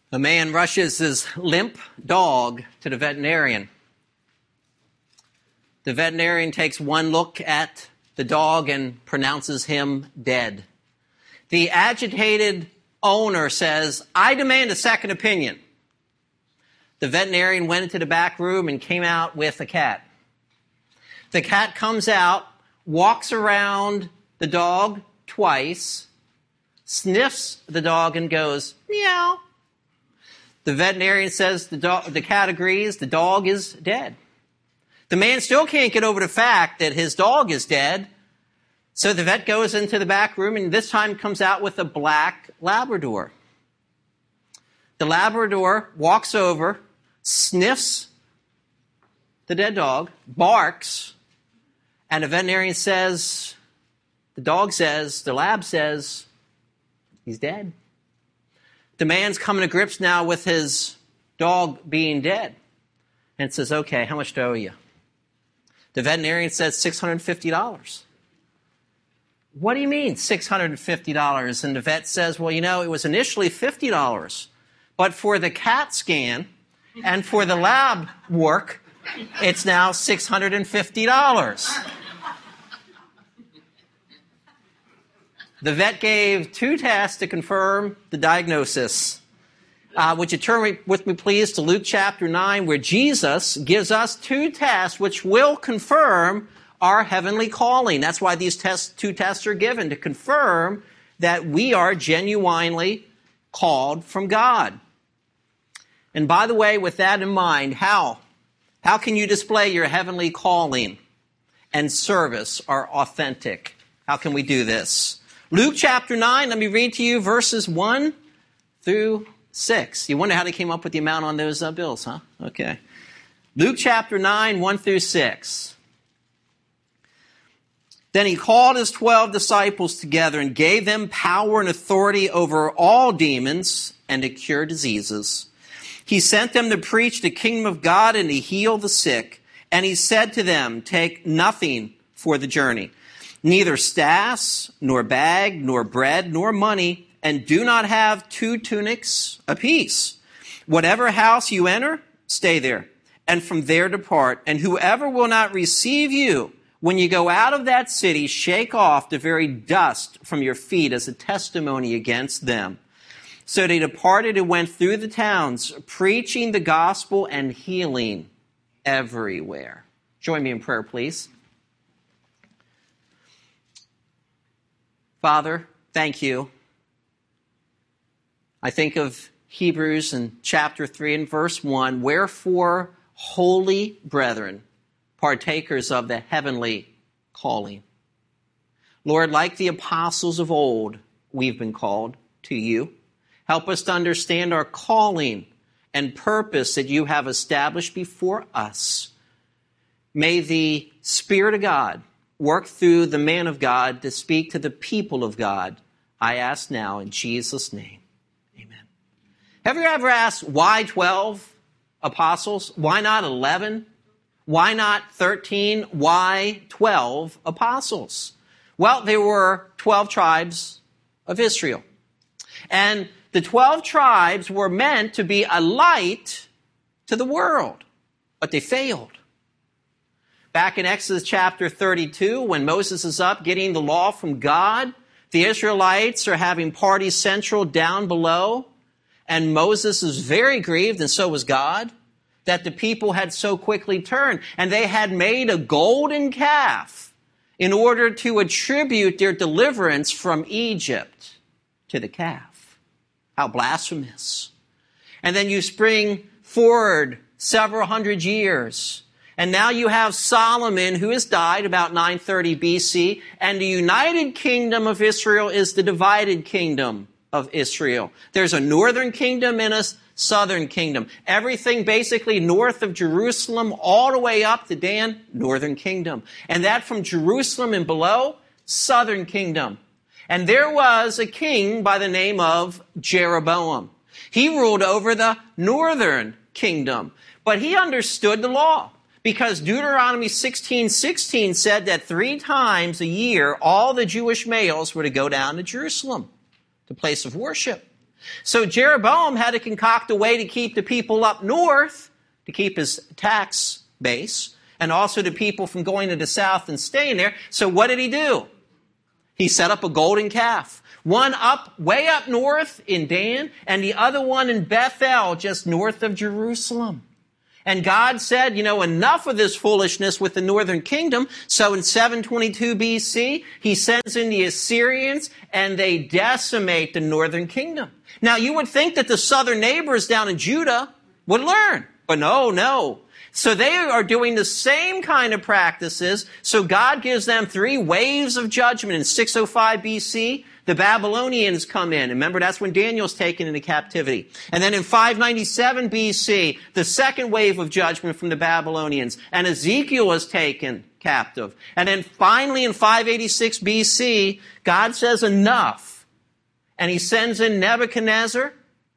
A man rushes his limp dog to the veterinarian. The veterinarian takes one look at the dog and pronounces him dead. The agitated owner says, "I demand a second opinion." The veterinarian went into the back room and came out with a cat. The cat comes out, walks around the dog twice, sniffs the dog and goes, "Meow." The veterinarian says the cat agrees, the dog is dead. The man still can't get over the fact that his dog is dead. So the vet goes into the back room and this time comes out with a black Labrador. The Labrador walks over, sniffs the dead dog, barks, and the veterinarian says, the lab says, he's dead. The man's coming to grips now with his dog being dead and says, "Okay, how much do I owe you?" The veterinarian says $650. "What do you mean $650? And the vet says, "Well, it was initially $50, but for the CAT scan and for the lab work, it's now $650. The vet gave 2 tests to confirm the diagnosis. Would you turn with me, please, to Luke chapter 9, where Jesus gives us 2 tests which will confirm our heavenly calling. That's why these 2 tests are given, to confirm that we are genuinely called from God. And by the way, with that in mind, how can you display your heavenly calling and service are authentic? How can we do this? Luke chapter 9, let me read to you verses 1 through 6. You wonder how they came up with the amount on those bills, huh? Okay. Luke chapter 9, 1 through 6. Then he called his 12 disciples together and gave them power and authority over all demons and to cure diseases. He sent them to preach the kingdom of God and to heal the sick. And he said to them, "Take nothing for the journey, neither staffs, nor bag, nor bread, nor money, and do not have 2 tunics apiece. Whatever house you enter, stay there, and from there depart. And whoever will not receive you, when you go out of that city, shake off the very dust from your feet as a testimony against them." So they departed and went through the towns, preaching the gospel and healing everywhere. Join me in prayer, please. Father, thank you. I think of Hebrews in chapter 3 and verse 1, "Wherefore, holy brethren, partakers of the heavenly calling." Lord, like the apostles of old, we've been called to you. Help us to understand our calling and purpose that you have established before us. May the Spirit of God work through the man of God to speak to the people of God. I ask now in Jesus' name. Amen. Have you ever asked why 12 apostles? Why not 11? Why not 13? Why 12 apostles? Well, there were 12 tribes of Israel. And the 12 tribes were meant to be a light to the world, but they failed. Back in Exodus chapter 32, when Moses is up getting the law from God, the Israelites are having party central down below, and Moses is very grieved, and so was God, that the people had so quickly turned, and they had made a golden calf in order to attribute their deliverance from Egypt to the calf. How blasphemous. And then you spring forward several hundred years, and now you have Solomon, who has died about 930 BC, and the united kingdom of Israel is the divided kingdom of Israel. There's a northern kingdom and a southern kingdom. Everything basically north of Jerusalem all the way up to Dan, northern kingdom. And that from Jerusalem and below, southern kingdom. And there was a king by the name of Jeroboam. He ruled over the northern kingdom, but he understood the law. Because Deuteronomy 16:16 said that 3 times a year, all the Jewish males were to go down to Jerusalem, the place of worship. So Jeroboam had to concoct a way to keep the people up north, to keep his tax base, and also the people from going to the south and staying there. So what did he do? He set up a golden calf. One up, way up north in Dan, and the other one in Bethel, just north of Jerusalem. And God said, enough of this foolishness with the northern kingdom. So in 722 BC, he sends in the Assyrians, and they decimate the northern kingdom. Now, you would think that the southern neighbors down in Judah would learn. But no. So they are doing the same kind of practices. So God gives them 3 waves of judgment. In 605 BC, the Babylonians come in. Remember, that's when Daniel's taken into captivity. And then in 597 BC, the second wave of judgment from the Babylonians. And Ezekiel is taken captive. And then finally in 586 BC, God says enough. And he sends in Nebuchadnezzar,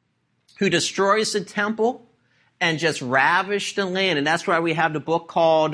who destroys the temple and just ravished the land. And that's why we have the book called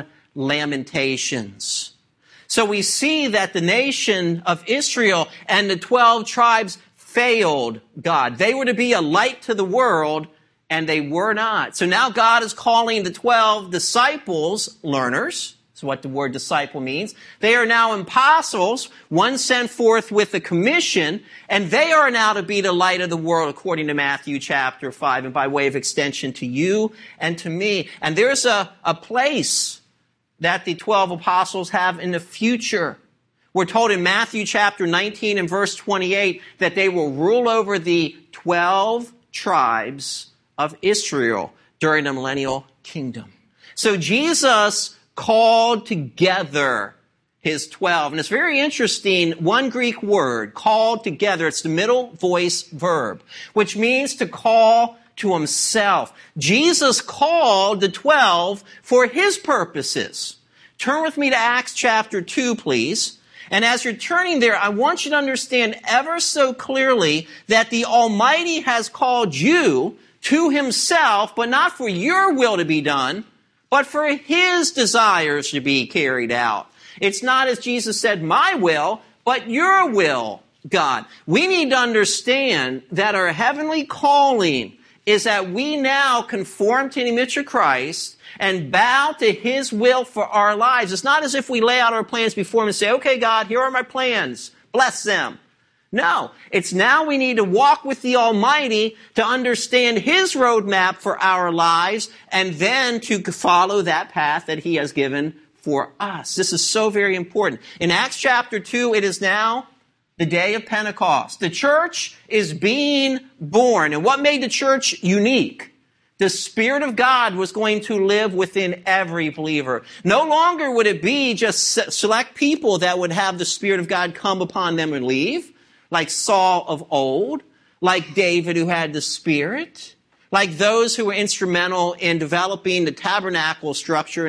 Lamentations. So we see that the nation of Israel and the 12 tribes failed God. They were to be a light to the world, and they were not. So now God is calling the 12 disciples, learners. That's what the word disciple means. They are now apostles, one sent forth with a commission, and they are now to be the light of the world according to Matthew chapter 5, and by way of extension to you and to me. And there's a place that the 12 apostles have in the future. We're told in Matthew chapter 19 and verse 28 that they will rule over the 12 tribes of Israel during the millennial kingdom. So Jesus called together his 12. And it's very interesting, one Greek word, called together. It's the middle voice verb, which means to call to himself. Jesus called the 12 for his purposes. Turn with me to Acts chapter 2, please. And as you're turning there, I want you to understand ever so clearly that the Almighty has called you to himself, but not for your will to be done, but for his desires to be carried out. It's not, as Jesus said, my will, but your will, God. We need to understand that our heavenly calling is that we now conform to the image of Christ and bow to his will for our lives. It's not as if we lay out our plans before him and say, okay, God, here are my plans. Bless them. No, it's now we need to walk with the Almighty to understand his roadmap for our lives and then to follow that path that he has given for us. This is so very important. In Acts chapter 2, it is now the day of Pentecost. The church is being born. And what made the church unique? The Spirit of God was going to live within every believer. No longer would it be just select people that would have the Spirit of God come upon them and leave, like Saul of old, like David who had the Spirit, like those who were instrumental in developing the tabernacle structure in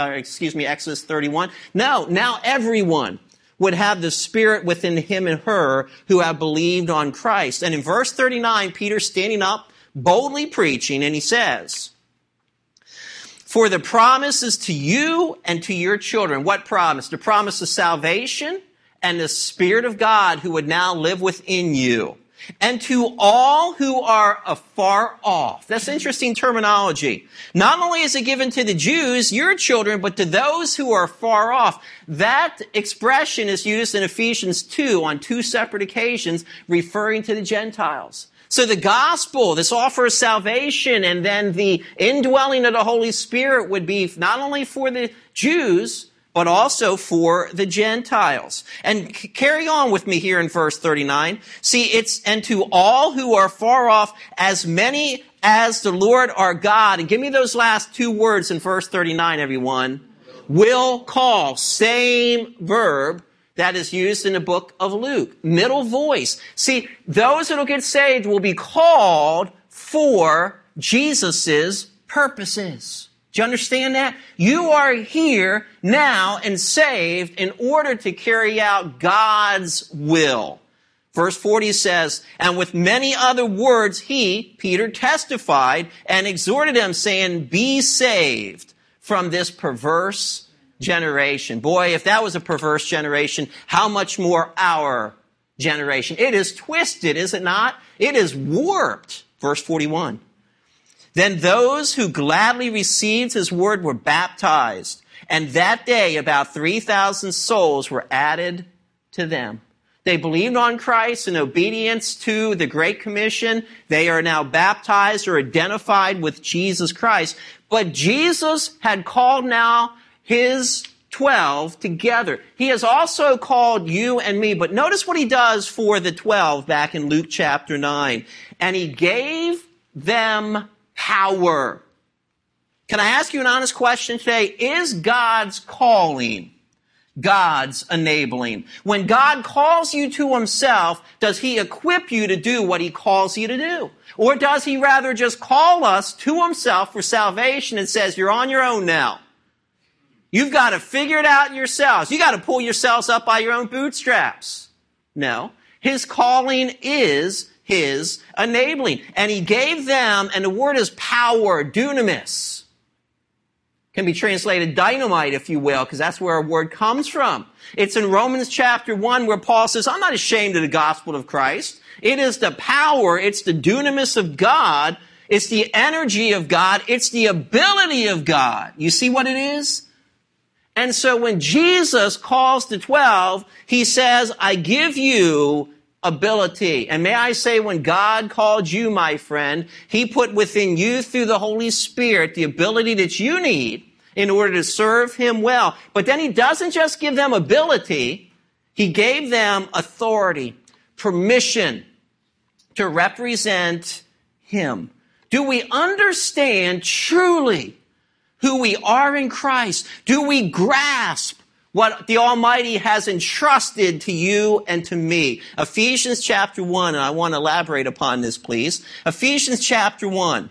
Exodus 31. No, now everyone would have the Spirit within him and her who have believed on Christ. And in verse 39, Peter's standing up, boldly preaching, and he says, for the promise is to you and to your children. What promise? The promise of salvation and the Spirit of God who would now live within you. And to all who are afar off. That's interesting terminology. Not only is it given to the Jews, your children, but to those who are far off. That expression is used in Ephesians 2 on 2 separate occasions, referring to the Gentiles. So the gospel, this offer of salvation, and then the indwelling of the Holy Spirit would be not only for the Jews, but also for the Gentiles. And carry on with me here in verse 39. See, it's, and to all who are far off, as many as the Lord our God. And give me those last 2 words in verse 39, everyone. Will call. Same verb that is used in the book of Luke. Middle voice. See, those that will get saved will be called for Jesus' purposes. Do you understand that? You are here now and saved in order to carry out God's will. Verse 40 says, and with many other words he, Peter, testified and exhorted them, saying, be saved from this perverse generation. Boy, if that was a perverse generation, how much more our generation. It is twisted, is it not? It is warped. Verse 41. Then those who gladly received his word were baptized, and that day about 3,000 souls were added to them. They believed on Christ in obedience to the Great Commission. They are now baptized or identified with Jesus Christ. But Jesus had called now his 12 together. He has also called you and me. But notice what he does for the 12 back in Luke chapter 9. And he gave them power. Can I ask you an honest question today? Is God's calling God's enabling? When God calls you to himself, does he equip you to do what he calls you to do? Or does he rather just call us to himself for salvation and says, you're on your own now? You've got to figure it out yourselves. You got to pull yourselves up by your own bootstraps. No. His calling is his enabling. And he gave them, and the word is power, dunamis. Can be translated dynamite, if you will, because that's where our word comes from. It's in Romans chapter 1 where Paul says, I'm not ashamed of the gospel of Christ. It is the power, it's the dunamis of God, it's the energy of God, it's the ability of God. You see what it is? And so when Jesus calls the 12, he says, I give you ability. And may I say, when God called you, my friend, he put within you through the Holy Spirit the ability that you need in order to serve him well. But then he doesn't just give them ability, he gave them authority, permission to represent him. Do we understand truly who we are in Christ? Do we grasp what the Almighty has entrusted to you and to me? Ephesians chapter 1, and I want to elaborate upon this, please. Ephesians chapter 1.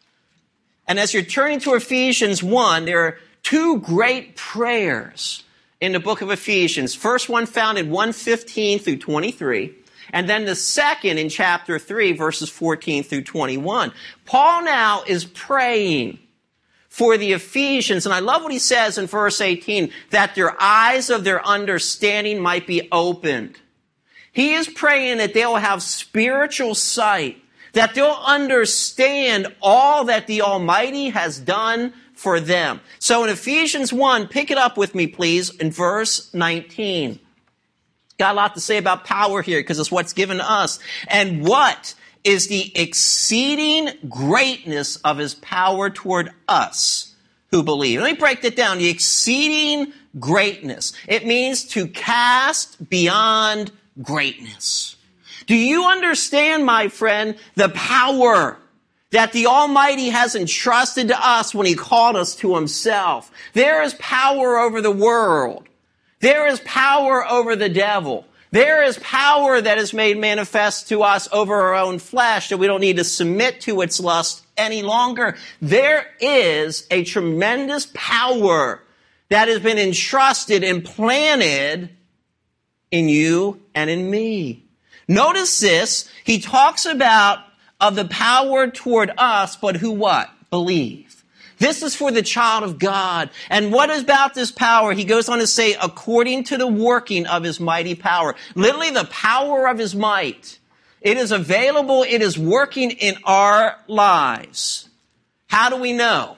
And as you're turning to Ephesians 1, there are two great prayers in the book of Ephesians. First one found in 1:15 through 23, and then the second in chapter 3, verses 14 through 21. Paul now is praying for the Ephesians, and I love what he says in verse 18, that their eyes of their understanding might be opened. He is praying that they'll have spiritual sight, that they'll understand all that the Almighty has done for them. So in Ephesians 1, pick it up with me, please, in verse 19. Got a lot to say about power here because it's what's given to us. And what is the exceeding greatness of his power toward us who believe? Let me break that down. The exceeding greatness. It means to cast beyond greatness. Do you understand, my friend, the power that the Almighty has entrusted to us when he called us to himself? There is power over the world. There is power over the devil. There is power that is made manifest to us over our own flesh that we don't need to submit to its lust any longer. There is a tremendous power that has been entrusted and planted in you and in me. Notice this. He talks about of the power toward us, but who what? Believe. This is for the child of God. And what is about this power? He goes on to say, according to the working of his mighty power. Literally the power of his might. It is available. It is working in our lives. How do we know?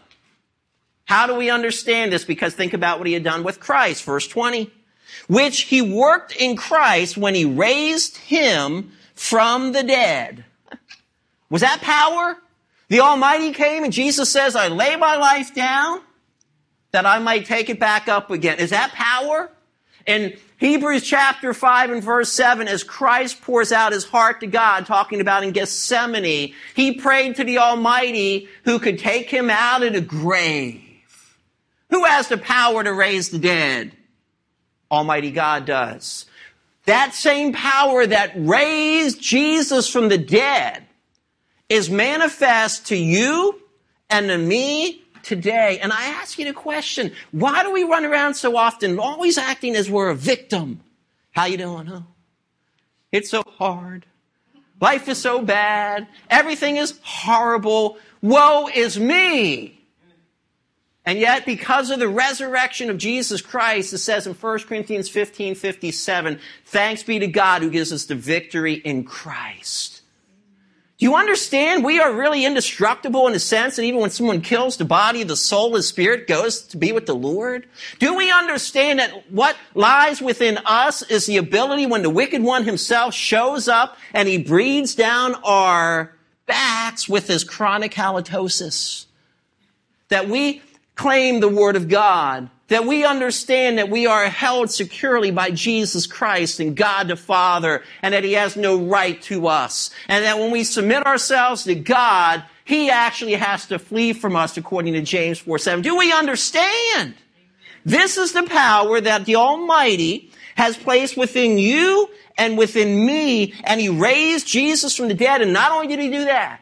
How do we understand this? Because think about what he had done with Christ. Verse 20. Which he worked in Christ when he raised him from the dead. Was that power? The Almighty came and Jesus says, I lay my life down that I might take it back up again. Is that power? In Hebrews chapter 5 and verse 7, as Christ pours out his heart to God, talking about in Gethsemane, he prayed to the Almighty who could take him out of the grave. Who has the power to raise the dead? Almighty God does. That same power that raised Jesus from the dead is manifest to you and to me today. And I ask you the question, why do we run around so often always acting as we're a victim? How you doing, huh? It's so hard. Life is so bad. Everything is horrible. Woe is me. And yet, because of the resurrection of Jesus Christ, it says in 1 Corinthians 15:57, thanks be to God who gives us the victory in Christ. Do you understand? We are really indestructible in the sense that even when someone kills the body, the soul, the spirit goes to be with the Lord. Do we understand that what lies within us is the ability when the wicked one himself shows up and he breathes down our backs with his chronic halitosis? That we claim the Word of God, that we understand that we are held securely by Jesus Christ and God the Father, and that He has no right to us. And that when we submit ourselves to God, He actually has to flee from us, according to James 4:7. Do we understand? This is the power that the Almighty has placed within you and within me, and He raised Jesus from the dead. And not only did He do that,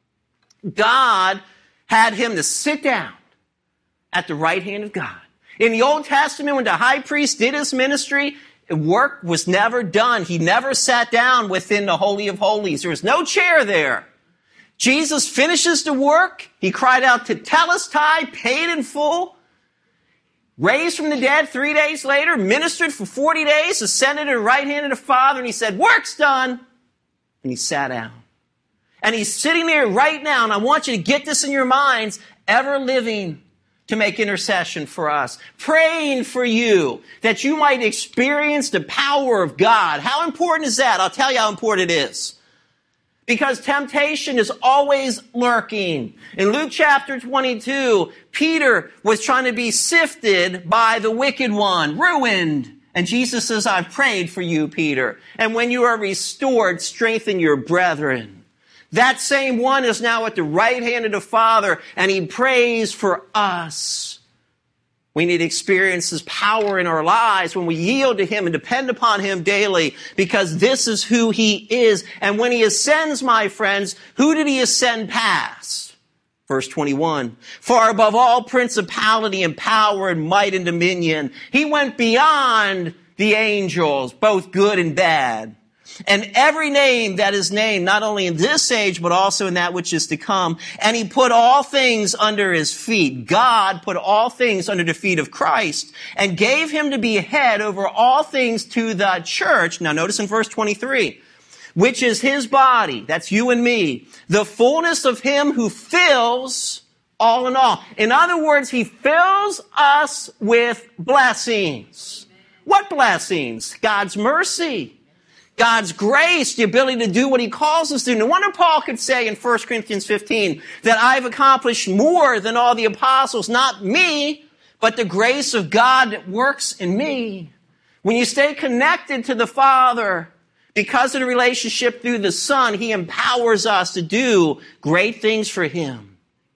God had Him to sit down at the right hand of God. In the Old Testament, when the high priest did his ministry, work was never done. He never sat down within the Holy of Holies. There was no chair there. Jesus finishes the work. He cried out tetelestai, paid in full, raised from the dead 3 days later, ministered for 40 days, ascended to the right hand of the Father, and He said, work's done. And He sat down. And He's sitting there right now, and I want you to get this in your minds, ever living to make intercession for us, praying for you, that you might experience the power of God. How important is that? I'll tell you how important it is. Because temptation is always lurking. In Luke chapter 22, Peter was trying to be sifted by the wicked one, ruined. And Jesus says, I've prayed for you, Peter. And when you are restored, strengthen your brethren. That same one is now at the right hand of the Father, and He prays for us. We need to experience His power in our lives when we yield to Him and depend upon Him daily, because this is who He is. And when He ascends, my friends, who did He ascend past? Verse 21, far above all principality and power and might and dominion. He went beyond the angels, both good and bad. And every name that is named, not only in this age, but also in that which is to come. And He put all things under His feet. God put all things under the feet of Christ and gave Him to be head over all things to the church. Now notice in verse 23, which is His body, that's you and me, the fullness of Him who fills all in all. In other words, He fills us with blessings. What blessings? God's mercy, God's grace, the ability to do what He calls us to. No wonder Paul could say in 1 Corinthians 15 that I've accomplished more than all the apostles, not me, but the grace of God that works in me. When you stay connected to the Father, because of the relationship through the Son, He empowers us to do great things for Him.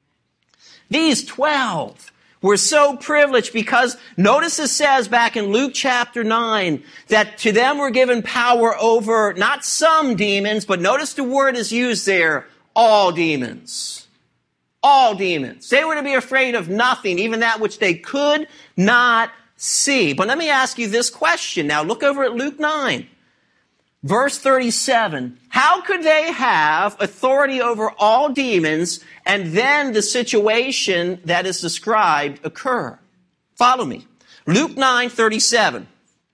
These 12 were so privileged because notice it says back in Luke chapter 9 that to them were given power over not some demons, but notice the word is used there, all demons. All demons. They were to be afraid of nothing, even that which they could not see. But let me ask you this question. Now look over at Luke 9. Verse 37, how could they have authority over all demons and then the situation that is described occur? Follow me. Luke 9:37.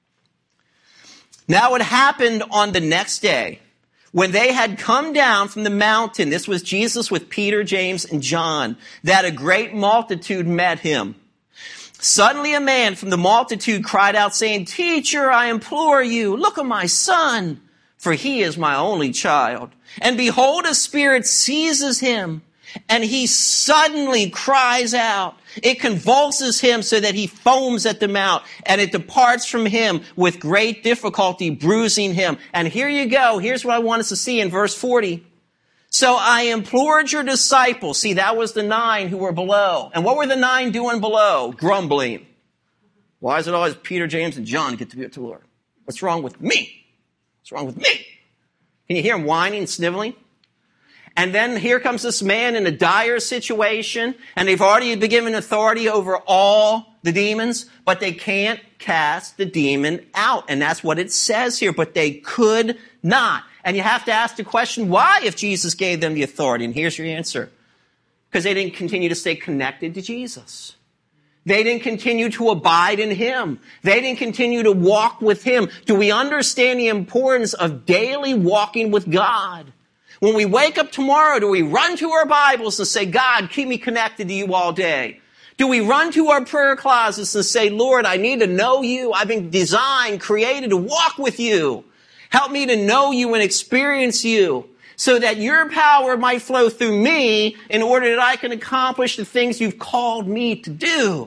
Now it happened on the next day when they had come down from the mountain, this was Jesus with Peter, James, and John, that a great multitude met Him. Suddenly a man from the multitude cried out, saying, Teacher, I implore you, look at my son, for he is my only child. And behold, a spirit seizes him, and he suddenly cries out. It convulses him so that he foams at the mouth, and it departs from him with great difficulty, bruising him. And here you go. Here's what I want us to see in verse 40. So I implored your disciples. See, that was the 9 who were below. And what were the 9 doing below? Grumbling. Why is it always Peter, James, and John get to be with the Lord? What's wrong with me? What's wrong with me? Can you hear him whining and sniveling? And then here comes this man in a dire situation, and they've already been given authority over all the demons, but they can't cast the demon out. And that's what it says here, but they could not. And you have to ask the question, why, if Jesus gave them the authority? And here's your answer. Because they didn't continue to stay connected to Jesus. They didn't continue to abide in him. They didn't continue to walk with him. Do we understand the importance of daily walking with God? When we wake up tomorrow, do we run to our Bibles and say, God, keep me connected to you all day? Do we run to our prayer closets and say, Lord, I need to know you. I've been designed, created to walk with you. Help me to know you and experience you so that your power might flow through me in order that I can accomplish the things you've called me to do.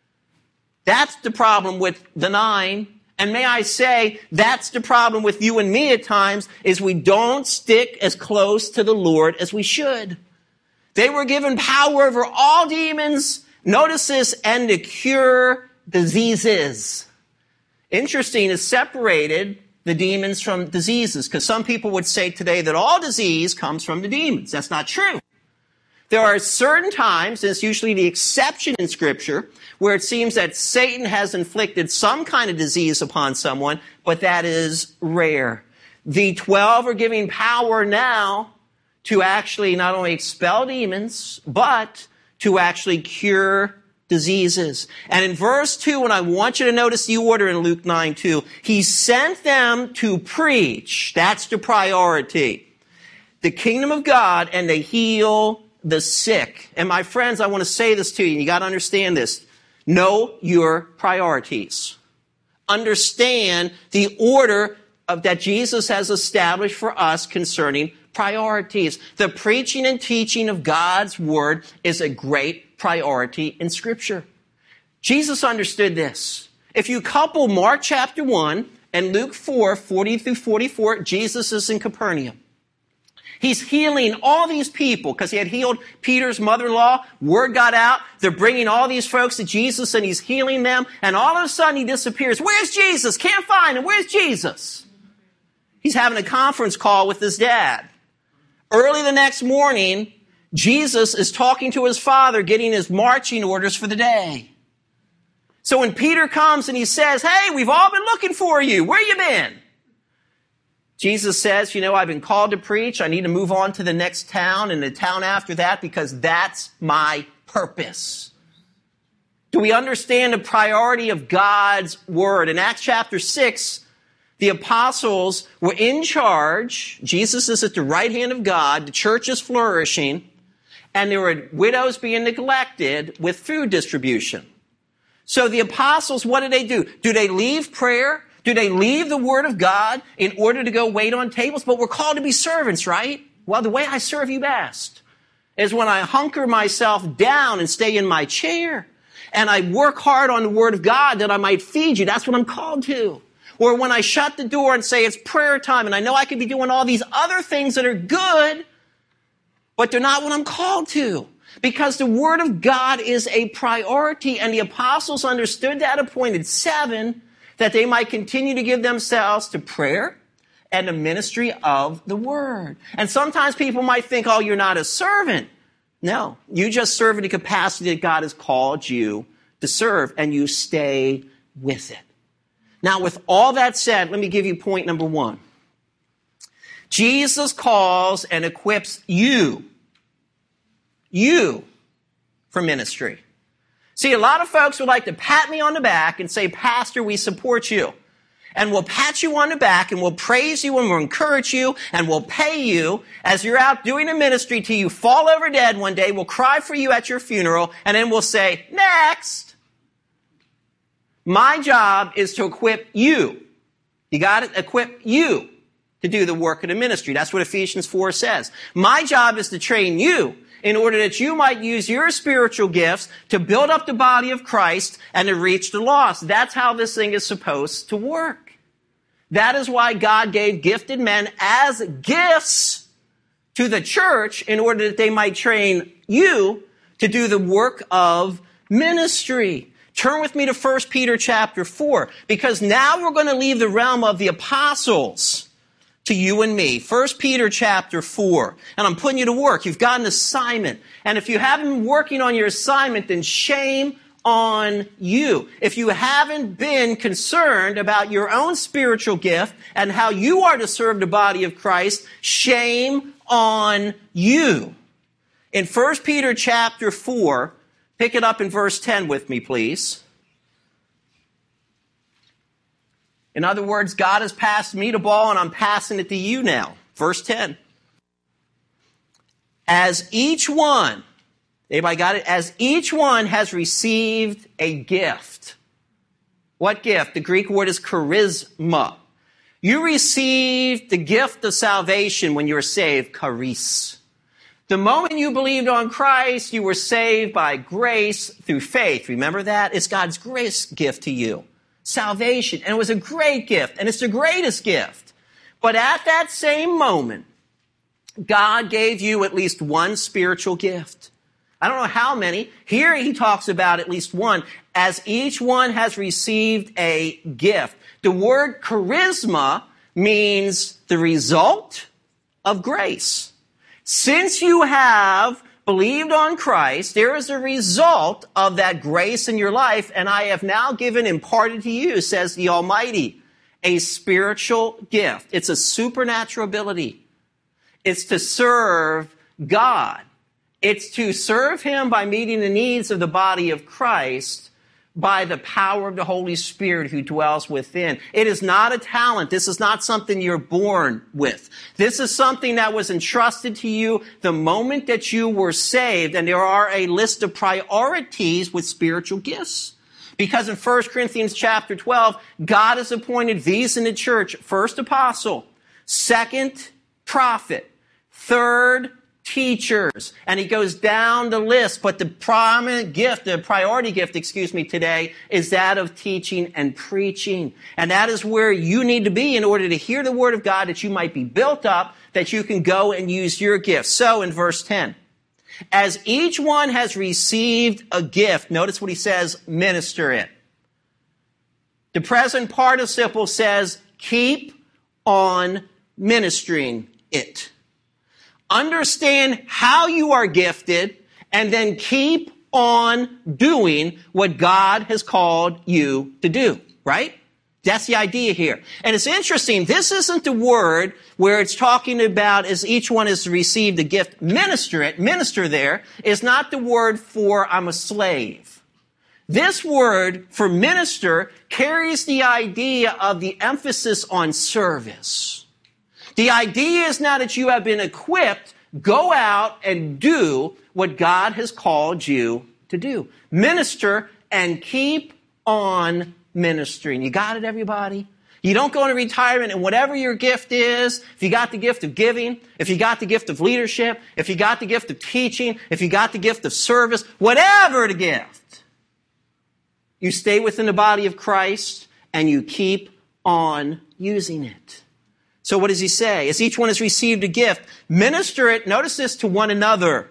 That's the problem with the 9. And may I say, that's the problem with you and me at times, is we don't stick as close to the Lord as we should. They were given power over all demons, notice this, and to cure diseases. Interesting, is separated the demons from diseases, because some people would say today that all disease comes from the demons. That's not true. There are certain times, and it's usually the exception in Scripture, where it seems that Satan has inflicted some kind of disease upon someone, but that is rare. The 12 are giving power now to actually not only expel demons, but to actually cure diseases. And in verse 2, and I want you to notice the order in Luke 9:2, he sent them to preach. That's the priority. The kingdom of God, and to heal the sick. And my friends, I want to say this to you. You got to understand this. Know your priorities. Understand the order that Jesus has established for us concerning priorities. The preaching and teaching of God's word is a great priority in Scripture. Jesus understood this. If you couple Mark chapter 1 and Luke 4, 40 through 44, Jesus is in Capernaum. He's healing all these people because he had healed Peter's mother-in-law. Word got out. They're bringing all these folks to Jesus and he's healing them. And all of a sudden he disappears. Where's Jesus? Can't find him. Where's Jesus? He's having a conference call with his dad. Early the next morning, Jesus is talking to his father, getting his marching orders for the day. So when Peter comes and he says, hey, we've all been looking for you. Where you been? Jesus says, I've been called to preach. I need to move on to the next town and the town after that because that's my purpose. Do we understand the priority of God's word? In Acts chapter 6, the apostles were in charge. Jesus is at the right hand of God. The church is flourishing. And there were widows being neglected with food distribution. So the apostles, what do? Do they leave prayer? Do they leave the word of God in order to go wait on tables? But we're called to be servants, right? Well, the way I serve you best is when I hunker myself down and stay in my chair and I work hard on the word of God that I might feed you. That's what I'm called to. Or when I shut the door and say it's prayer time and I know I could be doing all these other things that are good, but they're not what I'm called to. Because the word of God is a priority and the apostles understood that, appointed 7 that they might continue to give themselves to prayer and the ministry of the word. And sometimes people might think, oh, you're not a servant. No, you just serve in the capacity that God has called you to serve, and you stay with it. Now, with all that said, let me give you point number 1. Jesus calls and equips you for ministry. See, a lot of folks would like to pat me on the back and say, Pastor, we support you. And we'll pat you on the back and we'll praise you and we'll encourage you and we'll pay you as you're out doing a ministry till you fall over dead one day. We'll cry for you at your funeral and then we'll say, next. My job is to equip you. You got it? Equip you to do the work of the ministry. That's what Ephesians 4 says. My job is to train you in order that you might use your spiritual gifts to build up the body of Christ and to reach the lost. That's how this thing is supposed to work. That is why God gave gifted men as gifts to the church in order that they might train you to do the work of ministry. Turn with me to 1 Peter chapter 4, because now we're going to leave the realm of the apostles to you and me. 1 Peter chapter 4. And I'm putting you to work. You've got an assignment. And if you haven't been working on your assignment, then shame on you. If you haven't been concerned about your own spiritual gift and how you are to serve the body of Christ, shame on you. In 1 Peter chapter 4, Pick it up in verse 10 with me, please. In other words, God has passed me the ball and I'm passing it to you now. Verse 10. As each one, everybody got it? As each one has received a gift. What gift? The Greek word is charisma. You received the gift of salvation when you were saved, charis. The moment you believed on Christ, you were saved by grace through faith. Remember that? It's God's grace gift to you. Salvation. And it was a great gift. And it's the greatest gift. But at that same moment, God gave you at least one spiritual gift. I don't know how many. Here he talks about at least one. As each one has received a gift. The word charisma means the result of grace. Since you have believed on Christ, there is a result of that grace in your life, and I have now imparted to you, says the Almighty, a spiritual gift. It's a supernatural ability. It's to serve God. It's to serve Him by meeting the needs of the body of Christ by the power of the Holy Spirit who dwells within. It is not a talent. This is not something you're born with. This is something that was entrusted to you the moment that you were saved, and there are a list of priorities with spiritual gifts. Because in 1 Corinthians chapter 12, God has appointed these in the church: first, apostle; second, prophet; third, teachers. And he goes down the list, but the prominent gift, the priority gift, today is that of teaching and preaching. And that is where you need to be in order to hear the word of God, that you might be built up, that you can go and use your gift. So in verse 10, as each one has received a gift, notice what he says, minister it. The present participle says, keep on ministering it. Understand how you are gifted, and then keep on doing what God has called you to do, right? That's the idea here. And it's interesting, this isn't the word where it's talking about as each one has received a gift, minister it. Minister there is not the word for I'm a slave. This word for minister carries the idea of the emphasis on service. The idea is now that you have been equipped, go out and do what God has called you to do. Minister and keep on ministering. You got it, everybody? You don't go into retirement, and whatever your gift is, if you got the gift of giving, if you got the gift of leadership, if you got the gift of teaching, if you got the gift of service, whatever the gift, you stay within the body of Christ and you keep on using it. So what does he say? As each one has received a gift, minister it, notice this, to one another,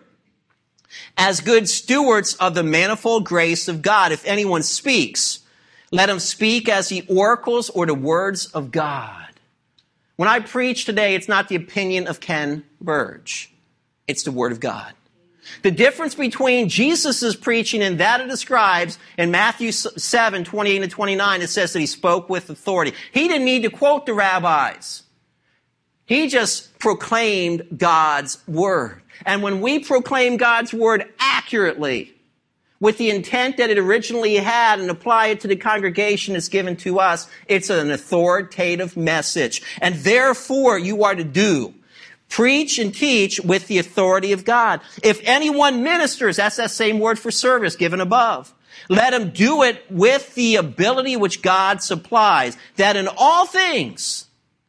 as good stewards of the manifold grace of God. If anyone speaks, let him speak as the oracles or the words of God. When I preach today, it's not the opinion of Ken Burge. It's the word of God. The difference between Jesus' preaching and that of the scribes, in Matthew 7, 28 and 29, it says that he spoke with authority. He didn't need to quote the rabbis. He just proclaimed God's word. And when we proclaim God's word accurately, with the intent that it originally had, and apply it to the congregation that's given to us, it's an authoritative message. And therefore, you are to do. Preach and teach with the authority of God. If anyone ministers, that's that same word for service given above. Let him do it with the ability which God supplies, that in all things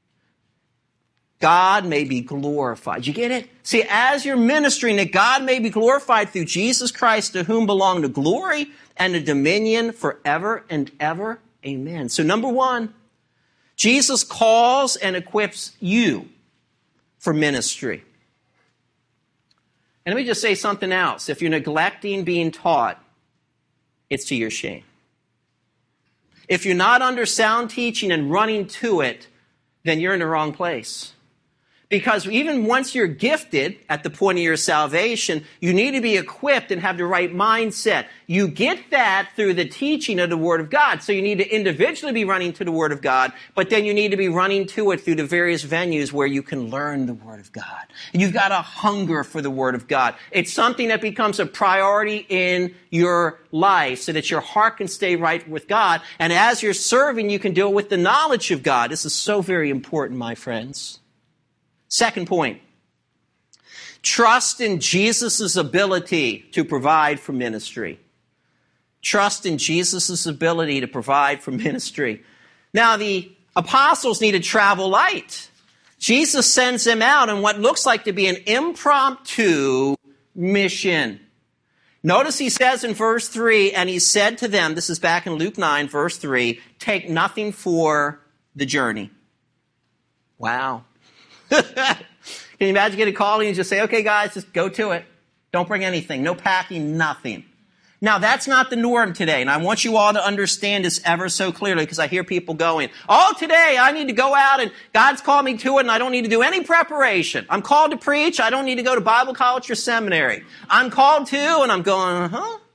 God may be glorified. You get it? See, as you're ministering, that God may be glorified through Jesus Christ, to whom belong the glory and the dominion forever and ever. Amen. So number one, Jesus calls and equips you for ministry. And let me just say something else. If you're neglecting being taught, it's to your shame. If you're not under sound teaching and running to it, then you're in the wrong place. Because even once you're gifted at the point of your salvation, you need to be equipped and have the right mindset. You get that through the teaching of the Word of God. So you need to individually be running to the Word of God, but then you need to be running to it through the various venues where you can learn the Word of God. You've got a hunger for the Word of God. It's something that becomes a priority in your life so that your heart can stay right with God. And as you're serving, you can do it with the knowledge of God. This is so very important, my friends. Second point, trust in Jesus' ability to provide for ministry. Trust in Jesus' ability to provide for ministry. Now, the apostles need to travel light. Jesus sends them out on what looks like to be an impromptu mission. Notice he says in verse 3, and he said to them, this is back in Luke 9, verse 3, take nothing for the journey. Wow. Can you imagine getting a call and you just say, okay, guys, just go to it. Don't bring anything. No packing, nothing. Now, that's not the norm today, and I want you all to understand this ever so clearly because I hear people going, oh, today I need to go out and God's called me to it and I don't need to do any preparation. I'm called to preach. I don't need to go to Bible college or seminary. I'm called to, and I'm going,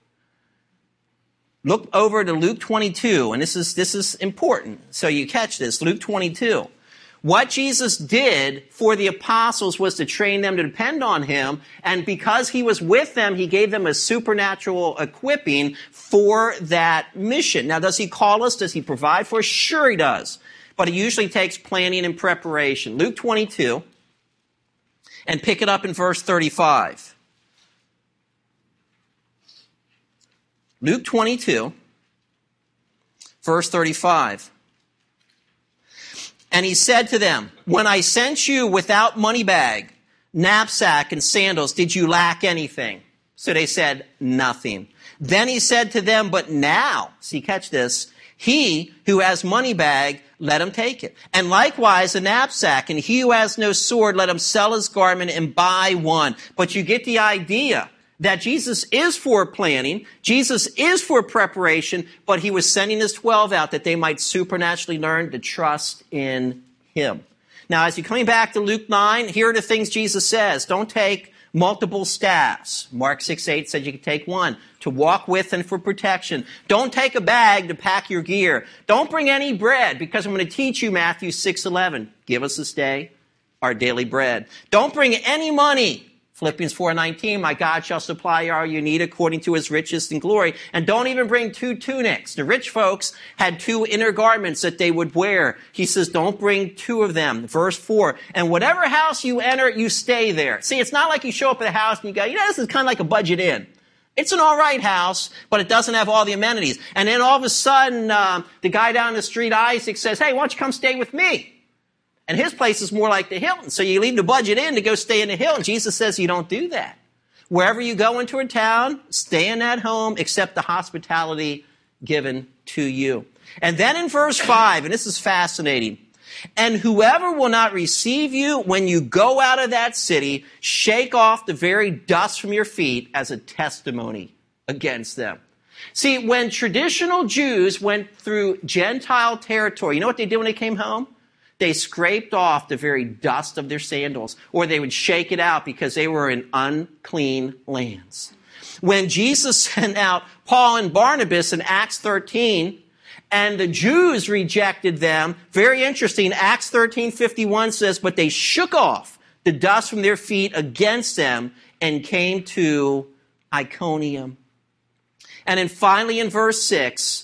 Look over to Luke 22, and this is important, so you catch this. Luke 22. What Jesus did for the apostles was to train them to depend on him, and because he was with them, he gave them a supernatural equipping for that mission. Now, does he call us? Does he provide for us? Sure he does. But it usually takes planning and preparation. Luke 22, and pick it up in verse 35. Luke 22, verse 35. And he said to them, when I sent you without money bag, knapsack, and sandals, did you lack anything? So they said, nothing. Then he said to them, but now, see, catch this, he who has money bag, let him take it. And likewise a knapsack, and he who has no sword, let him sell his garment and buy one. But you get the idea that Jesus is for planning, Jesus is for preparation, but he was sending his 12 out that they might supernaturally learn to trust in him. Now, as you're coming back to Luke 9, here are the things Jesus says. Don't take multiple staffs. Mark 6:8 said you could take one to walk with and for protection. Don't take a bag to pack your gear. Don't bring any bread, because I'm going to teach you Matthew 6:11. Give us this day our daily bread. Don't bring any money. Philippians 4:19, my God shall supply all you need according to his riches and glory. And don't even bring 2 tunics. The rich folks had 2 inner garments that they would wear. He says, don't bring 2 of them. Verse 4, and whatever house you enter, you stay there. See, it's not like you show up at a house and you go, this is kind of like a budget inn. It's an all right house, but it doesn't have all the amenities. And then all of a sudden, the guy down the street, Isaac, says, hey, why don't you come stay with me? And his place is more like the Hilton. So you leave the budget in to go stay in the Hilton. Jesus says you don't do that. Wherever you go into a town, stay in that home, accept the hospitality given to you. And then in verse 5, and this is fascinating, and whoever will not receive you when you go out of that city, shake off the very dust from your feet as a testimony against them. See, when traditional Jews went through Gentile territory, you know what they did when they came home? They scraped off the very dust of their sandals, or they would shake it out because they were in unclean lands. When Jesus sent out Paul and Barnabas in Acts 13, and the Jews rejected them, very interesting, Acts 13:51 says, but they shook off the dust from their feet against them and came to Iconium. And then finally in verse 6,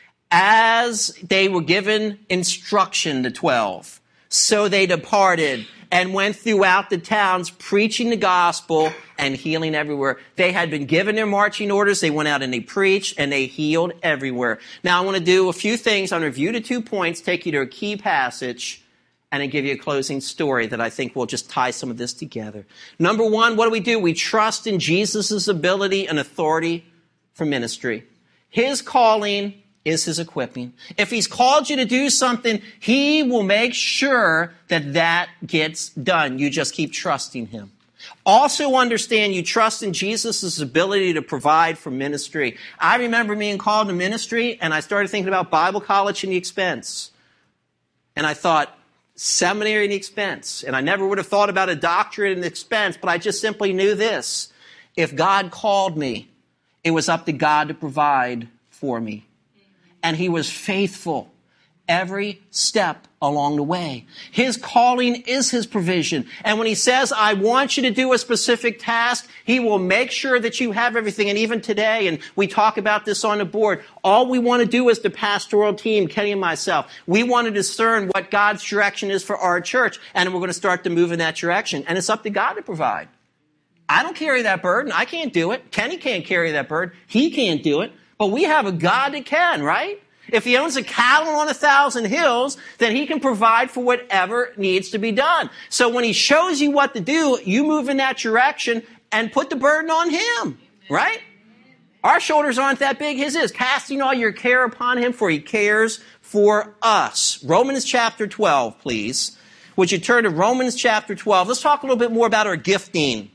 as they were given instruction, the 12, so they departed and went throughout the towns preaching the gospel and healing everywhere. They had been given their marching orders. They went out and they preached and they healed everywhere. Now I want to do a few things. I'm going to review the 2 points, take you to a key passage, and then give you a closing story that I think will just tie some of this together. Number 1, what do? We trust in Jesus' ability and authority for ministry. His calling is his equipping. If he's called you to do something, he will make sure that that gets done. You just keep trusting him. Also understand you trust in Jesus' ability to provide for ministry. I remember being called to ministry, and I started thinking about Bible college and the expense. And I thought, seminary and expense, and I never would have thought about a doctorate and expense, but I just simply knew this. If God called me, it was up to God to provide for me. And he was faithful every step along the way. His calling is his provision. And when he says, I want you to do a specific task, he will make sure that you have everything. And even today, and we talk about this on the board, all we want to do as the pastoral team, Kenny and myself, we want to discern what God's direction is for our church. And we're going to start to move in that direction. And it's up to God to provide. I don't carry that burden. I can't do it. Kenny can't carry that burden. He can't do it. But we have a God that can, right? If he owns a cattle on 1,000 hills, then he can provide for whatever needs to be done. So when he shows you what to do, you move in that direction and put the burden on him, right? Our shoulders aren't that big. His is. Casting all your care upon him, for he cares for us. Romans chapter 12, please. Would you turn to Romans chapter 12? Let's talk a little bit more about our gifting.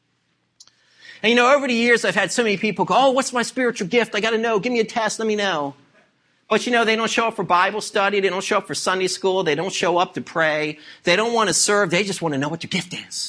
And you know, over the years, I've had so many people go, oh, what's my spiritual gift? I got to know. Give me a test. Let me know. But you know, they don't show up for Bible study. They don't show up for Sunday school. They don't show up to pray. They don't want to serve. They just want to know what their gift is.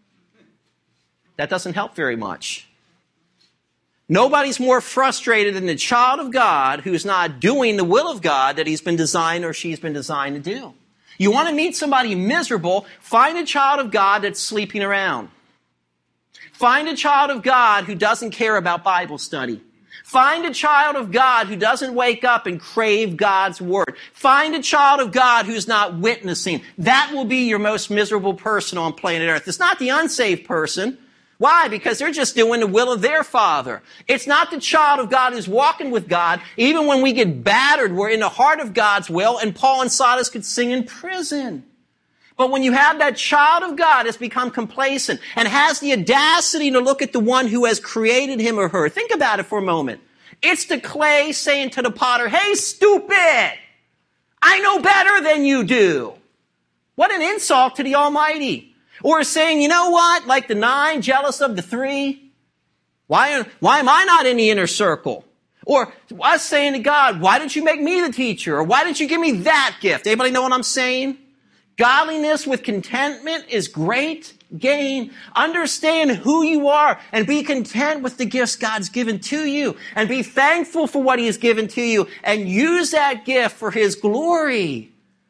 That doesn't help very much. Nobody's more frustrated than the child of God who's not doing the will of God that he's been designed or she's been designed to do. You want to meet somebody miserable, find a child of God that's sleeping around. Find a child of God who doesn't care about Bible study. Find a child of God who doesn't wake up and crave God's word. Find a child of God who's not witnessing. That will be your most miserable person on planet Earth. It's not the unsaved person. Why? Because they're just doing the will of their Father. It's not the child of God who's walking with God. Even when we get battered, we're in the heart of God's will, and Paul and Silas could sing in prison. But when you have that child of God that's become complacent and has the audacity to look at the one who has created him or her, think about it for a moment. It's the clay saying to the potter, hey, stupid, I know better than you do. What an insult to the Almighty. Or saying, you know what, like the 9, jealous of the 3. Why am I not in the inner circle? Or us saying to God, why didn't you make me the teacher? Or why didn't you give me that gift? Anybody know what I'm saying? Godliness with contentment is great gain. Understand who you are and be content with the gifts God's given to you and be thankful for what he has given to you and use that gift for his glory.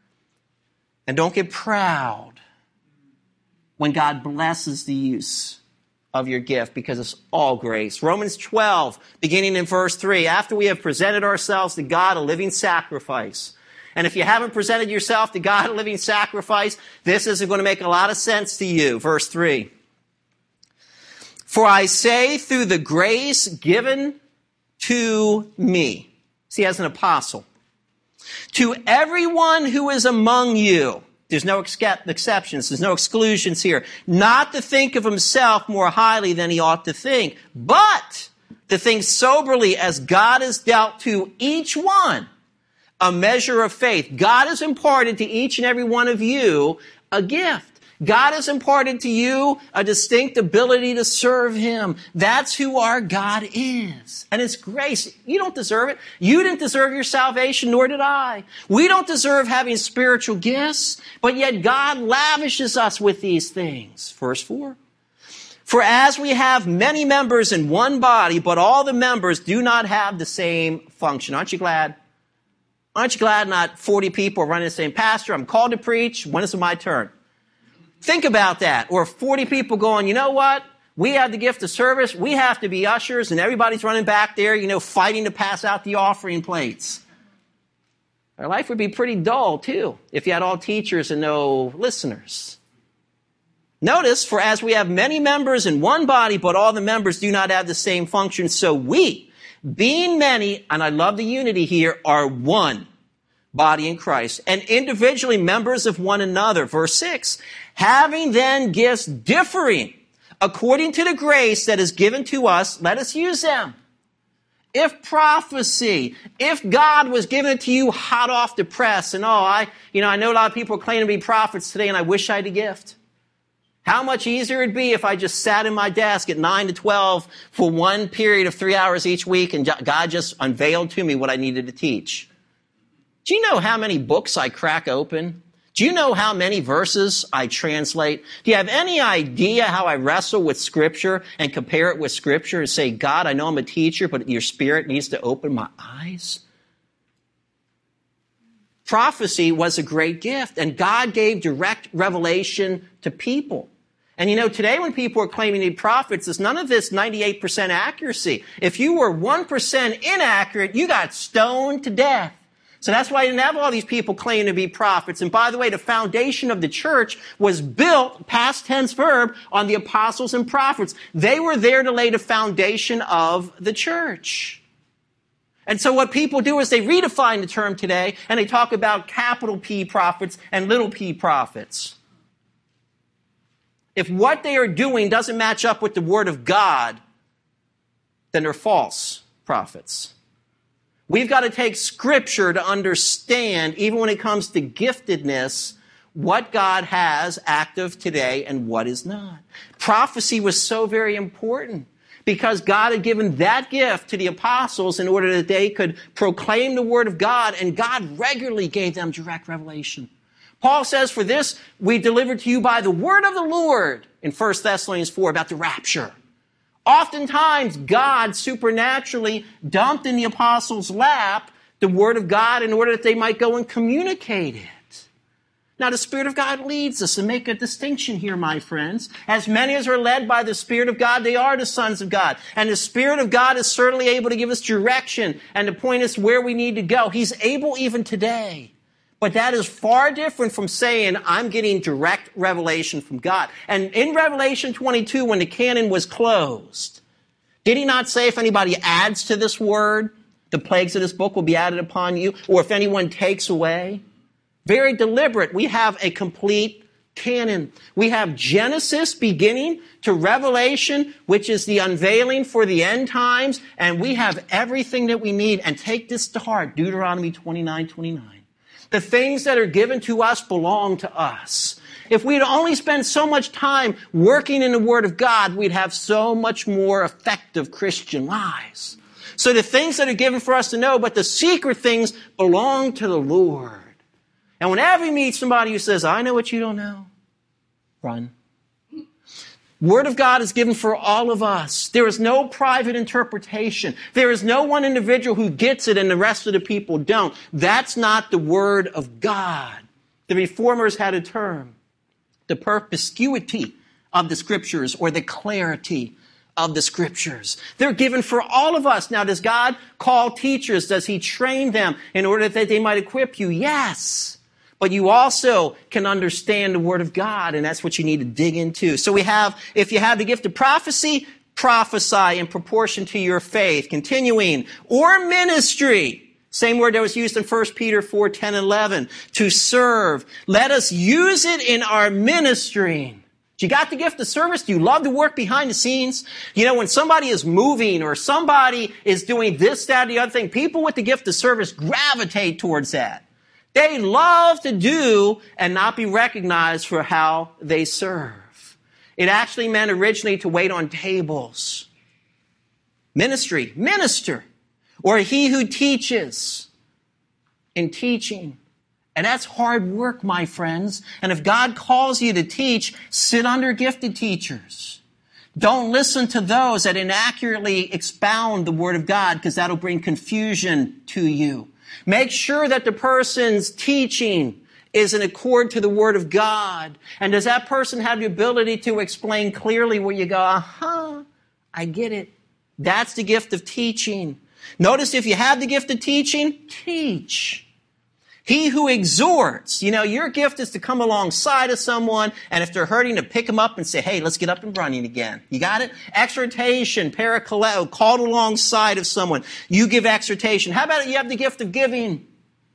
And don't get proud when God blesses the use of your gift because it's all grace. Romans 12, beginning in verse 3, after we have presented ourselves to God a living sacrifice. And if you haven't presented yourself to God a living sacrifice, this isn't going to make a lot of sense to you. Verse 3. For I say through the grace given to me, see, as an apostle, to everyone who is among you, there's no exceptions, there's no exclusions here, not to think of himself more highly than he ought to think, but to think soberly as God has dealt to each one a measure of faith. God has imparted to each and every one of you a gift. God has imparted to you a distinct ability to serve him. That's who our God is. And it's grace. You don't deserve it. You didn't deserve your salvation, nor did I. We don't deserve having spiritual gifts, but yet God lavishes us with these things. Verse 4. For as we have many members in one body, but all the members do not have the same function. Aren't you glad? Aren't you glad not 40 people are running the same pastor? I'm called to preach. When is it my turn? Think about that. Or 40 people going, you know what? We have the gift of service. We have to be ushers, and everybody's running back there, fighting to pass out the offering plates. Our life would be pretty dull, too, if you had all teachers and no listeners. Notice, for as we have many members in one body, but all the members do not have the same function, so we, being many, and I love the unity here, are one body in Christ, and individually members of one another. Verse 6, having then gifts differing according to the grace that is given to us, let us use them. If prophecy, if God was giving it to you hot off the press, and I know a lot of people claim to be prophets today, and I wish I had a gift. How much easier it'd be if I just sat in my desk at 9 to 12 for one period of 3 hours each week and God just unveiled to me what I needed to teach. Do you know how many books I crack open Do you know how many verses I translate? Do you have any idea how I wrestle with Scripture and compare it with Scripture and say, God, I know I'm a teacher, but your Spirit needs to open my eyes? Prophecy was a great gift, and God gave direct revelation to people. And you know, today when people are claiming to be prophets, there's none of this 98% accuracy. If you were 1% inaccurate, you got stoned to death. So that's why you didn't have all these people claiming to be prophets. And by the way, the foundation of the church was built, past tense verb, on the apostles and prophets. They were there to lay the foundation of the church. And so what people do is they redefine the term today, and they talk about capital P prophets and little p prophets. If what they are doing doesn't match up with the Word of God, then they're false prophets. We've got to take Scripture to understand, even when it comes to giftedness, what God has active today and what is not. Prophecy was so very important because God had given that gift to the apostles in order that they could proclaim the Word of God, and God regularly gave them direct revelation. Paul says, for this we delivered to you by the word of the Lord in 1 Thessalonians 4 about the rapture. Oftentimes, God supernaturally dumped in the apostles' lap the Word of God in order that they might go and communicate it. Now, the Spirit of God leads us, and make a distinction here, my friends. As many as are led by the Spirit of God, they are the sons of God. And the Spirit of God is certainly able to give us direction and to point us where we need to go. He's able even today. But that is far different from saying, I'm getting direct revelation from God. And in Revelation 22, when the canon was closed, did he not say if anybody adds to this word, the plagues of this book will be added upon you, or if anyone takes away? Very deliberate. We have a complete canon. We have Genesis beginning to Revelation, which is the unveiling for the end times, and we have everything that we need. And take this to heart, Deuteronomy 29:29. The things that are given to us belong to us. If we'd only spend so much time working in the Word of God, we'd have so much more effective Christian lives. So the things that are given for us to know, but the secret things belong to the Lord. And whenever you meet somebody who says, I know what you don't know, run. Word of God is given for all of us. There is no private interpretation. There is no one individual who gets it and the rest of the people don't. That's not the Word of God. The Reformers had a term, the perspicuity of the Scriptures, or the clarity of the Scriptures. They're given for all of us. Now, does God call teachers? Does He train them in order that they might equip you? Yes. But you also can understand the Word of God, and that's what you need to dig into. So we have, if you have the gift of prophecy, prophesy in proportion to your faith. Continuing, or ministry. Same word that was used in 1 Peter 4:10 and 11. To serve. Let us use it in our ministry. You got the gift of service? Do you love to work behind the scenes? You know, when somebody is moving or somebody is doing this, that, the other thing, people with the gift of service gravitate towards that. They love to do and not be recognized for how they serve. It actually meant originally to wait on tables. Ministry, minister, or he who teaches in teaching. And that's hard work, my friends. And if God calls you to teach, sit under gifted teachers. Don't listen to those that inaccurately expound the Word of God, because that'll bring confusion to you. Make sure that the person's teaching is in accord to the Word of God. And does that person have the ability to explain clearly where you go, I get it. That's the gift of teaching. Notice if you have the gift of teaching, teach. He who exhorts, you know, your gift is to come alongside of someone, and if they're hurting, to pick them up and say, hey, let's get up and running again. You got it? Exhortation, parakaleo, called alongside of someone. You give exhortation. How about it? You have the gift of giving.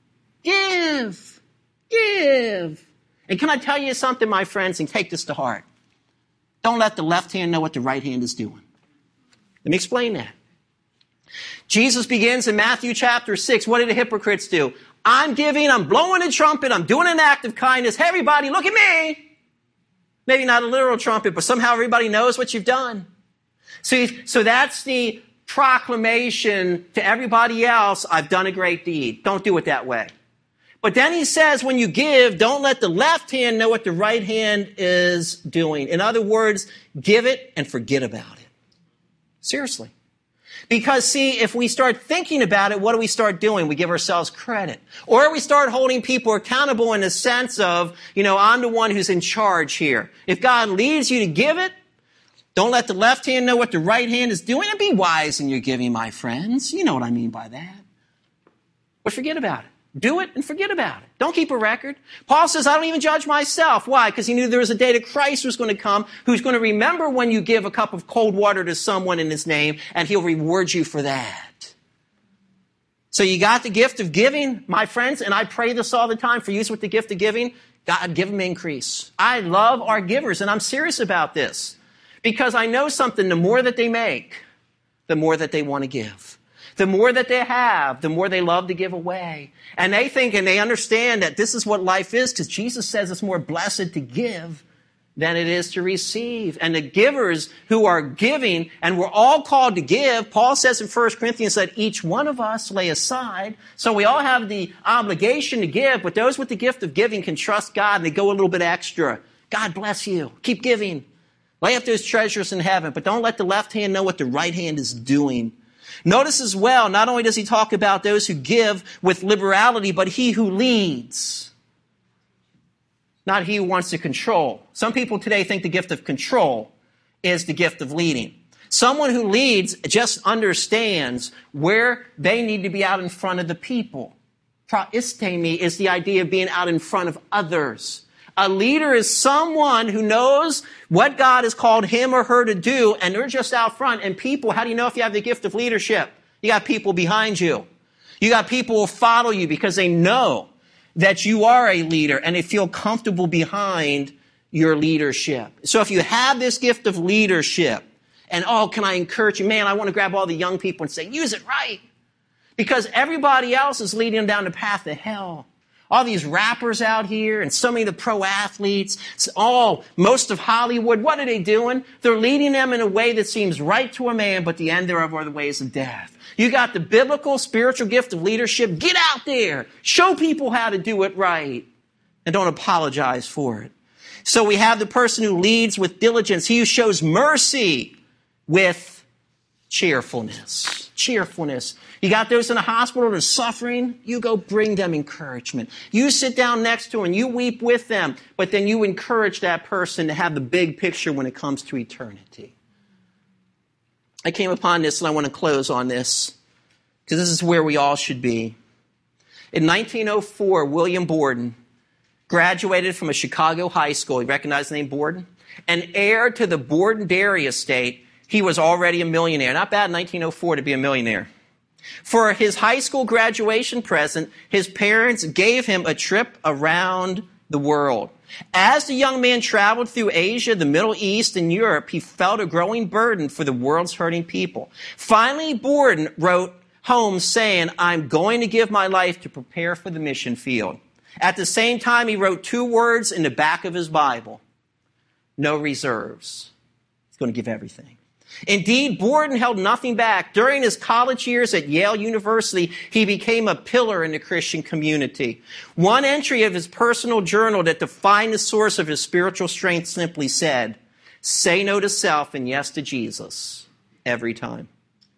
Give. Give. And can I tell you something, my friends, and take this to heart? Don't let the left hand know what the right hand is doing. Let me explain that. Jesus begins in Matthew chapter 6. What did the hypocrites do? I'm giving, I'm blowing a trumpet, I'm doing an act of kindness. Hey, everybody, look at me. Maybe not a literal trumpet, but somehow everybody knows what you've done. See, so that's the proclamation to everybody else, I've done a great deed. Don't do it that way. But then he says, when you give, don't let the left hand know what the right hand is doing. In other words, give it and forget about it. Seriously. Because, see, if we start thinking about it, what do we start doing? We give ourselves credit. Or we start holding people accountable in the sense of, I'm the one who's in charge here. If God leads you to give it, don't let the left hand know what the right hand is doing. And be wise in your giving, my friends. You know what I mean by that. But forget about it. Do it and forget about it. Don't keep a record. Paul says, I don't even judge myself. Why? Because he knew there was a day that Christ was going to come, who's going to remember when you give a cup of cold water to someone in his name, and he'll reward you for that. So you got the gift of giving, my friends, and I pray this all the time for you with the gift of giving. God, give them increase. I love our givers, and I'm serious about this because I know something. The more that they make, the more that they want to give. The more that they have, the more they love to give away. And they think and they understand that this is what life is because Jesus says it's more blessed to give than it is to receive. And the givers who are giving, and we're all called to give, Paul says in 1 Corinthians that each one of us lay aside. So we all have the obligation to give, but those with the gift of giving can trust God and they go a little bit extra. God bless you. Keep giving. Lay up those treasures in heaven, but don't let the left hand know what the right hand is doing. Notice as well, not only does he talk about those who give with liberality, but he who leads. Not he who wants to control. Some people today think the gift of control is the gift of leading. Someone who leads just understands where they need to be out in front of the people. Praistemi is the idea of being out in front of others. A leader is someone who knows what God has called him or her to do, and they're just out front. And people, how do you know if you have the gift of leadership? You got people behind you. You got people who will follow you because they know that you are a leader and they feel comfortable behind your leadership. So if you have this gift of leadership, and can I encourage you? Man, I want to grab all the young people and say, use it right. Because everybody else is leading them down the path of hell. All these rappers out here and so many of the pro athletes, most of Hollywood, what are they doing? They're leading them in a way that seems right to a man, but the end thereof are the ways of death. You got the biblical spiritual gift of leadership. Get out there. Show people how to do it right. And don't apologize for it. So we have the person who leads with diligence. He who shows mercy with cheerfulness. Cheerfulness. You got those in the hospital that are suffering, you go bring them encouragement. You sit down next to them, you weep with them, but then you encourage that person to have the big picture when it comes to eternity. I came upon this and I want to close on this because this is where we all should be. In 1904, William Borden graduated from a Chicago high school. You recognize the name Borden? And heir to the Borden Dairy Estate. He was already a millionaire. Not bad in 1904 to be a millionaire. For his high school graduation present, his parents gave him a trip around the world. As the young man traveled through Asia, the Middle East, and Europe, he felt a growing burden for the world's hurting people. Finally, Borden wrote home saying, I'm going to give my life to prepare for the mission field. At the same time, he wrote 2 words in the back of his Bible. No reserves. He's going to give everything. Indeed, Borden held nothing back. During his college years at Yale University, he became a pillar in the Christian community. One entry of his personal journal that defined the source of his spiritual strength simply said, say no to self and yes to Jesus every time.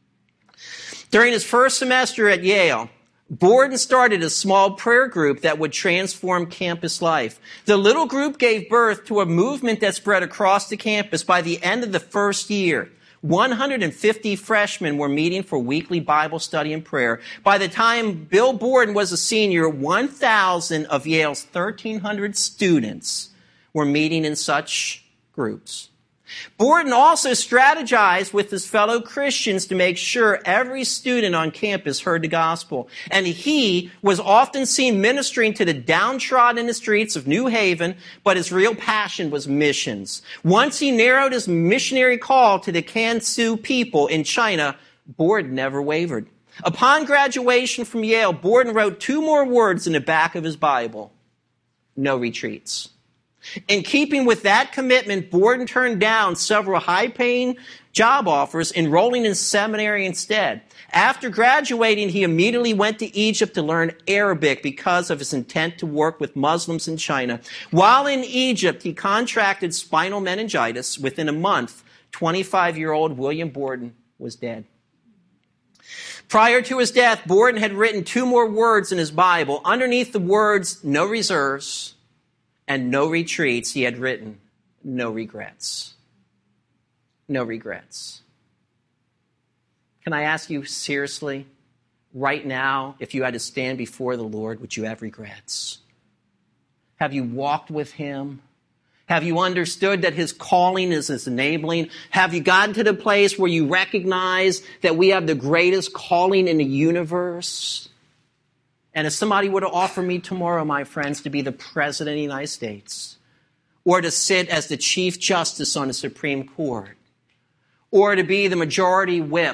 During his first semester at Yale, Borden started a small prayer group that would transform campus life. The little group gave birth to a movement that spread across the campus. By the end of the first year, 150 freshmen were meeting for weekly Bible study and prayer. By the time Bill Borden was a senior, 1,000 of Yale's 1,300 students were meeting in such groups. Borden also strategized with his fellow Christians to make sure every student on campus heard the gospel. And he was often seen ministering to the downtrodden in the streets of New Haven, but his real passion was missions. Once he narrowed his missionary call to the Kansu people in China, Borden never wavered. Upon graduation from Yale, Borden wrote 2 more words in the back of his Bible. No retreats. In keeping with that commitment, Borden turned down several high-paying job offers, enrolling in seminary instead. After graduating, he immediately went to Egypt to learn Arabic because of his intent to work with Muslims in China. While in Egypt, he contracted spinal meningitis. Within a month, 25-year-old William Borden was dead. Prior to his death, Borden had written 2 more words in his Bible. Underneath the words, no reserves and no retreats, he had written, no regrets. No regrets. Can I ask you seriously, right now, if you had to stand before the Lord, would you have regrets? Have you walked with him? Have you understood that his calling is his enabling? Have you gotten to the place where you recognize that we have the greatest calling in the universe? And if somebody were to offer me tomorrow, my friends, to be the President of the United States, or to sit as the Chief Justice on the Supreme Court, or to be the majority whip,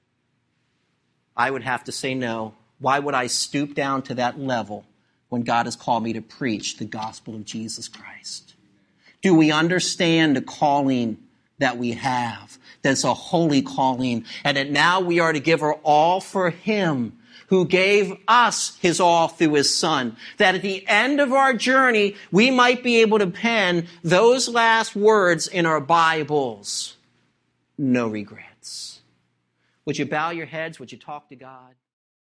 I would have to say no. Why would I stoop down to that level when God has called me to preach the gospel of Jesus Christ? Do we understand the calling that we have? That's a holy calling, and that now we are to give our all for him who gave us his all through his Son, that at the end of our journey, we might be able to pen those last words in our Bibles. No regrets. Would you bow your heads? Would you talk to God?